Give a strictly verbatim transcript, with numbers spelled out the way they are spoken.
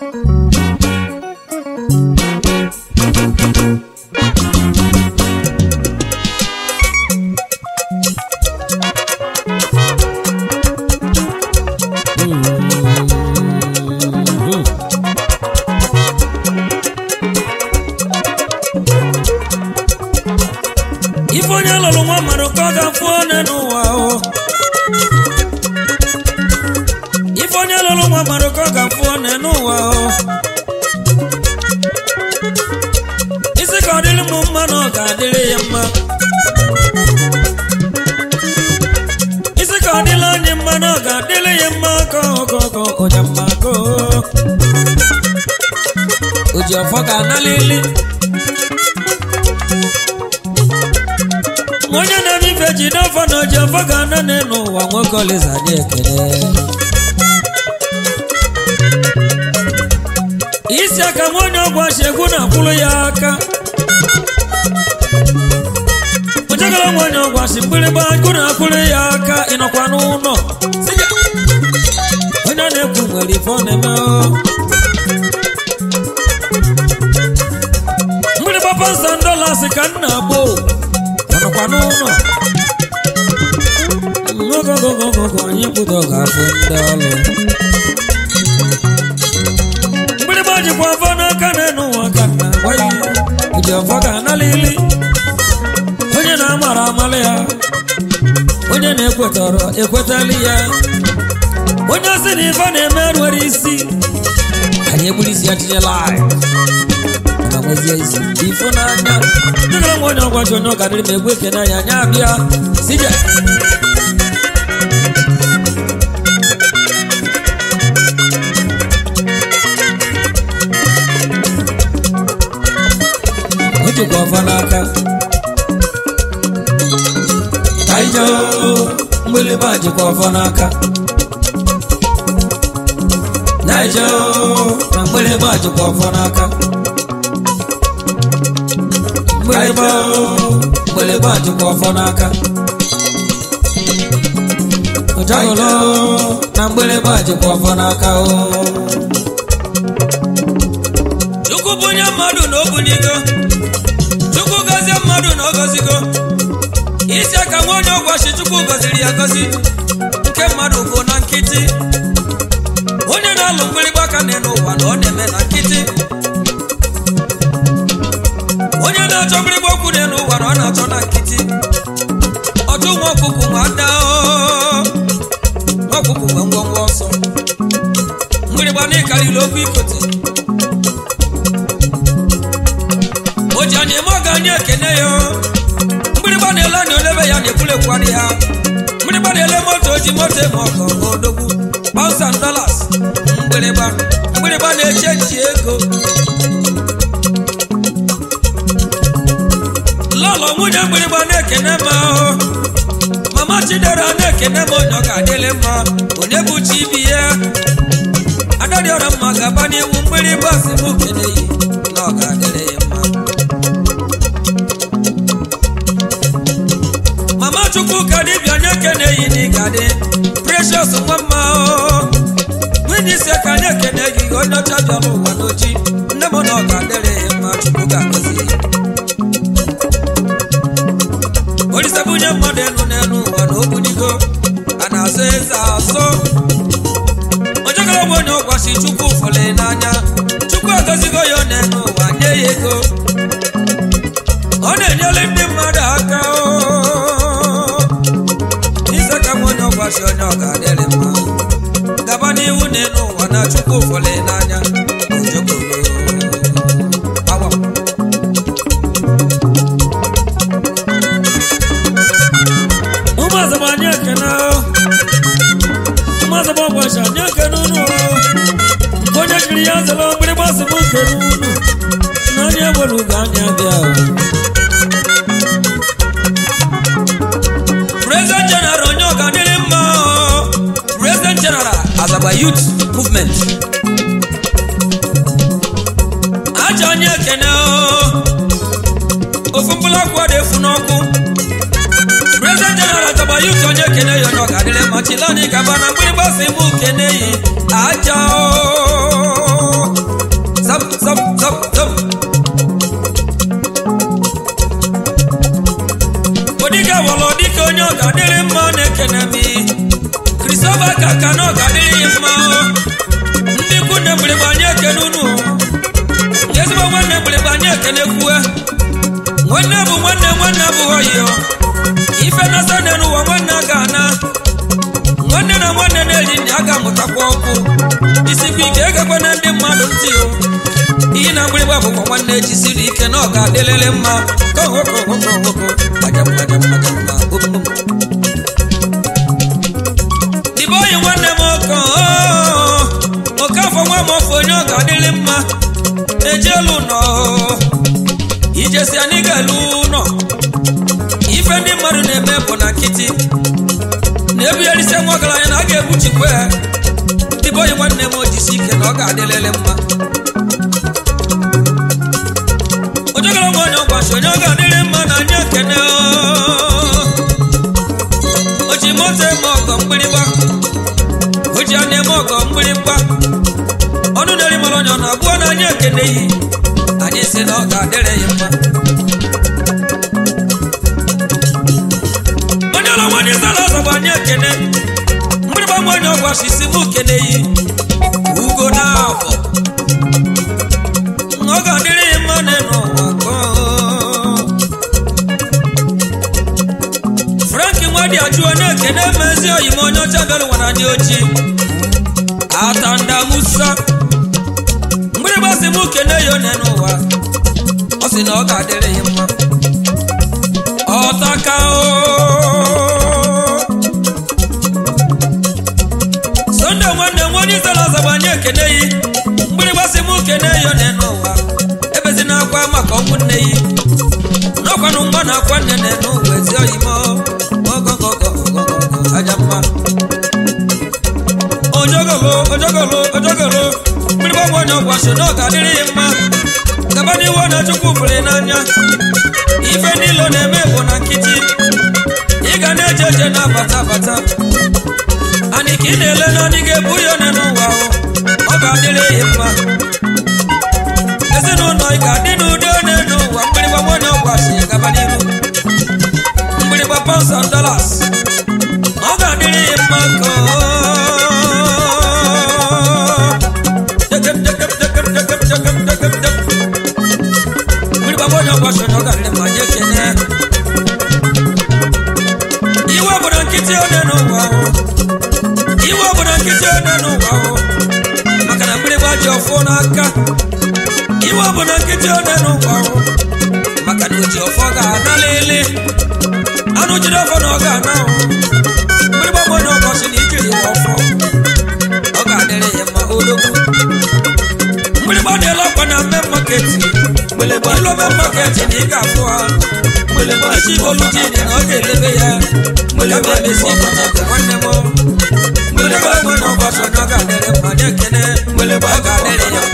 isi aka nwonye ọgwashi egwu na-akwụrụ ya aka ojegara nwonye ọgwashi mgbịrịgba egwu na-akwụrụ ya aka ịnọkwa n'ụlọ onye na-ekwu nwere ife ọ na-eme mgbịrịgba pansa dollars ka m na-agbo ọnọkwa n'ụlọ ogogogogogo anyị kwudo ga-afụ ndị ọlụ mgbịrịgba jikwa afọ n'aka n'enu ụwa ka nna gwaghị uji ọfọ ga-analili onye na-amara amala ya onye na-ekwetọrọ ekwetali ya onye si na ife na-eme nwere isi anyị egburu isi ya tinyela anyị na nwezie isi ifo n'anya dịgara nwa onye ọgwaji onye ọgadịrị ma egwu ekene anya anya abịa sije ojikwa ọfa n'aka aijo mgbịrịgba jikwa ọfa n'aka naijo na mgbịrịgba jikwa ọfa n'aka mgbịrịgba mgbịrịgba jikwa ọfa n'aka ojagolo na mgbịrịgba jikwa ọfa n'aka o chukwu bụ onye mmadụ na obunigo chukwu gọzie mmadụ na ọgọzigo isi aka nwa onye ọgwashi chukwu gọziri ya gọzi nke mmadụ bụ na nkịtị onye na-alụ mgbịrịgba aka n'elu ụwa na ọ na-eme na nkịtị onye na-achọ mgbịrịgba okwu n'elu ụwa na ọ na-achọ na nkịtị ọtụ nwa ọkụkụ nwa ada nwa ọkụkụ nwe ngwongwo ọsọ mgbịrịgba na-ekarịrị okwu ikote o ji anya eme ọga anyị ekene ya mgbịrịgba na-ele anya olebe ya na-ekwulekwarị ya mgbịrịgba na-ele moto oji moto eme ọgọ odogwu pounds and dollars mgbịrịgba mgbịrịgba na-eche nchi ego lọlọ nwunye mgbịrịgba na-ekene ma mama chidera na-ekene ma onye ọ ga-adịle mma onye bụ chi ibi ya adadị ọra mma ga-aba n'iwu mgbịrịgba si m kene yi na ọ ga-adịle ya mma mama chukwu ka dibịa nye kene yi na ịgadị precious nwa mma nwunye isi ka nye kene gị onye ọcha dị ọrụ ụwa n'ochi nne m na ọ ga-adịrị ya mma chukwu ga-agọzi olise bunye mmadụ enu n'elu ụwa na obunigo a na-asọ eze asọ ojegara bụ onye ọgwashi chukwu fụrụ n'anya chukwu agọzigo ya n'elu ụwa nye ya ego ọ na-enyere ndị mmadụ aka ise ka nwa onye ọgwashi onye ọ ga-adịrị mma gaba n'ihu n'elu ụwa na chukwu fụrụ n'anya ojogoro awa ụmụazabanye ekene ụmụazaba ọgwashi anya ekene unu onye jiri ya zara mgbịrịgba si m nkene unu na onye nwere ugo anya bịa President General onye ọ ga-adịrị mma President General Asaba Youth Movement aja anya ekene ofu mkpụrụ akwa dị efu n'ọkụ President General Asaba Youth onye ekene ya onye ọ ga-adịrị mma chilani gaba na mgbịrịgba si m kene yi aja ekene unu ezigbo nwanne mgbịrịgba anyị ekene kwue nwanne bụ nwanne nwanne abụghị oyi ife na-asa n'ụwa nwanne a ga-ana nwanne na nwanne na-eri nri a ga-amụtakwa ọkụ isikwa ike egekwe na ndị mmadụ ntị o ihe na mgbịrịgba bụkwa nwanne ejisiri ike na ọ ga-adịlele mma dịbe oyi nwanne m ọkọ oke afọ nwa m ọfọ onye ọ ga-adịrị mma ejelu nọ ijesi anyị ga-elu ụlọ ife ndị mmadụ na-eme bụ na nkịtị na-ebugharịsị nwa ọgaranya na a ga-egbuchikwa ya dịbe oyi nwanne m ojisi ike na ọ ga-adịlele mma ojogara nwa onye ọgwachi onye ọ ga-adịrị mma na anyị ekene oji moto eme ọgọ mgbịrịgba oji a na-eme ọgọ mgbịrịgba ọnụ na-eri mara onye ọ na-abụọ na anyị ekene yi anyị si na ọ ga-adịrị ya mma onye ọla nwanyị zara ọzọ bụ anyị ekene mgbịrịgba nwa onye ọgwachi si mụ kene yi ugo na afọ ọ ga-adịrị ya mma n'ụwa Frank Nwadi ajụọ na-ekene mezi oyi ma onye ọcha bịara nwara ndị ochi Atanda Musa mgbịrịgba si mụ kene ya one n'ụwa ọ sị na ọ ga-adịrị ya mma ọtaka Sunday nwanne nwanne zara azaba anyị ekene yi mgbịrịgba si mụ kene ya one n'ụwa ebezi na-akwa maka ụmụnne yi n'ọkwanụ nwa na-akwa nnene n'ụwa ezi oyimo aja mma ojogolo ojogolo ojogolo mgbịrịgba nwa onye ọgwaso na ọ ga-adịrị ya mma gaba n'iwu na Chukwu fụrụ n'anya ife niile na-eme bụ na nkịtị ị ga na-eje eje na-abata abata anyị ka ị na-ele na anyị ga-ebu ya one n'ụwa ọ ga-adịrị ya mma ezinụlọ ị ga-adị n'udo one n'ụwa mgbịrịgba nwa onye ọgwaso ya gaba n'iru mgbịrịgba pounds and dollars ọ ga-adịrị ya mma nke mgbịrịgba onye ọgwaso na ọ ga-adịrị mma nye ekene iwe bụ na nkịtị one n'ụwa iwe bụ na nkịtị one n'ụwa maka na mgbịrịgba ji ọfọ n'aka iwe bụ na nkịtị one n'ụwa maka na oji ọfọ ga-ana lele anụ jiri ọfọ na ọ ga-ana mgbịrịgba onye ọgwaso na ijiri ọfọ ọ ga-adịrị ya mma ologwu mgbịrịgba na-ele ọkwa na mme maketi ilo mme maketi na ị ga-afụ ha isi oluji na ọ ga-elebe ya mgbịrịgba emesi nwanne m mgbịrịgba onye ọgwaso na ọ ga-adịrị mma na ekene ọ ga-adịrị ya